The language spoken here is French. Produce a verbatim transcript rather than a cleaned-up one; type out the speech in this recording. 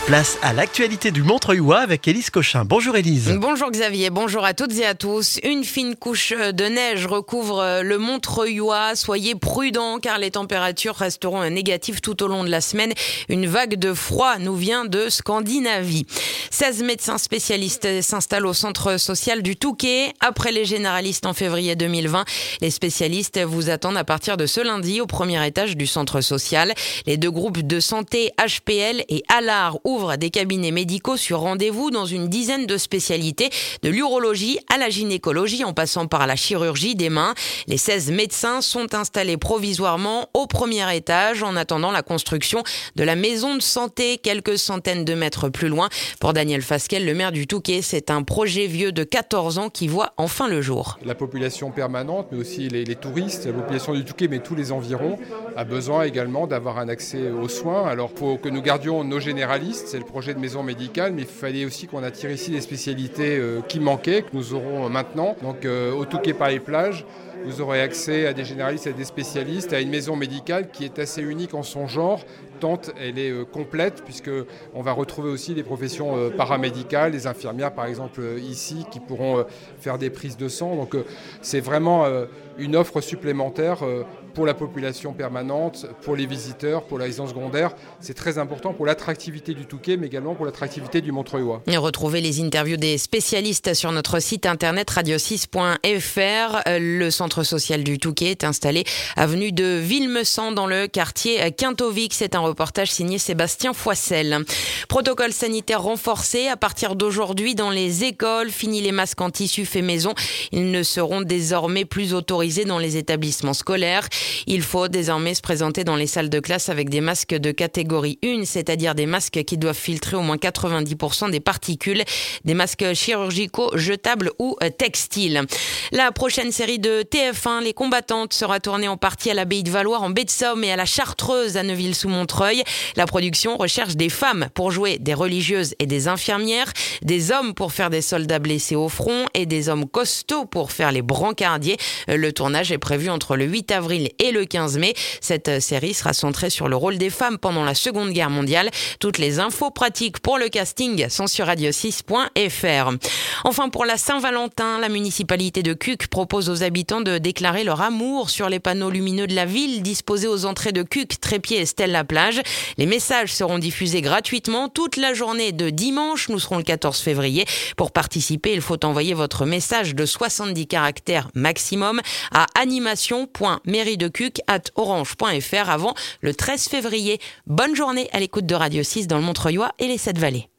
Place à l'actualité du Montreuilois avec Élise Cochin. Bonjour Élise. Bonjour Xavier, bonjour à toutes et à tous. Une fine couche de neige recouvre le Montreuilois. Soyez prudents car les températures resteront négatives tout au long de la semaine. Une vague de froid nous vient de Scandinavie. seize médecins spécialistes s'installent au centre social du Touquet. Après les généralistes en février deux mille vingt, les spécialistes vous attendent à partir de ce lundi au premier étage du centre social. Les deux groupes de santé H P L et Allard ouvrent des cabinets médicaux sur rendez-vous dans une dizaine de spécialités, de l'urologie à la gynécologie en passant par la chirurgie des mains. Les seize médecins sont installés provisoirement au premier étage en attendant la construction de la maison de santé quelques centaines de mètres plus loin. Pour Daniel Fasquelle, le maire du Touquet, c'est un projet vieux de quatorze ans qui voit enfin le jour. La population permanente, mais aussi les, les touristes, la population du Touquet, mais tous les environs, a besoin également d'avoir un accès aux soins. Alors il faut que nous gardions nos généralistes, c'est le projet de maison médicale, mais il fallait aussi qu'on attire ici des spécialités euh, qui manquaient, que nous aurons maintenant. Donc euh, au Touquet par les plages, vous aurez accès à des généralistes, à des spécialistes, à une maison médicale qui est assez unique en son genre, tant elle est euh, complète, puisqu'on va retrouver aussi des professions euh, paramédicales, des infirmières par exemple euh, ici, qui pourront euh, faire des prises de sang. Donc euh, c'est vraiment euh, une offre supplémentaire euh, pour la population permanente, pour les visiteurs, pour la résidence secondaire. C'est très important pour l'attractivité du Touquet, mais également pour l'attractivité du Montreuilois. Et retrouvez les interviews des spécialistes sur notre site internet radio six point f r. Le centre social du Touquet est installé avenue de Villemessant dans le quartier Quintovic. C'est un reportage signé Sébastien Foissel. Protocole sanitaire renforcé à partir d'aujourd'hui dans les écoles. Fini les masques en tissu fait maison. Ils ne seront désormais plus autorisés dans les établissements scolaires. Il faut désormais se présenter dans les salles de classe avec des masques de catégorie un, c'est-à-dire des masques qui doivent filtrer au moins quatre-vingt-dix pour cent des particules, des masques chirurgicaux, jetables ou textiles. La prochaine série de T F un, Les Combattantes, sera tournée en partie à l'Abbaye de Valois en baie de Somme et à la Chartreuse à Neuville-sous-Montreuil. La production recherche des femmes pour jouer des religieuses et des infirmières, des hommes pour faire des soldats blessés au front et des hommes costauds pour faire les brancardiers. Le tournage est prévu entre le huit avril et le quinze mai. Cette série sera centrée sur le rôle des femmes pendant la Seconde Guerre mondiale. Toutes les infos pratiques pour le casting sont sur radio six point f r. Enfin, pour la Saint-Valentin, la municipalité de Cuques propose aux habitants de déclarer leur amour sur les panneaux lumineux de la ville disposés aux entrées de Cuques, Trépied et Stèle-la-Plage. Les messages seront diffusés gratuitement toute la journée de dimanche. Nous serons le quatorze février. Pour participer, il faut envoyer votre message de soixante-dix caractères maximum à animation point mairie de cuques arobase orange point f r avant le treize février. Bonne journée à l'écoute de Radio six dans le Montreuilois et les Sept Vallées.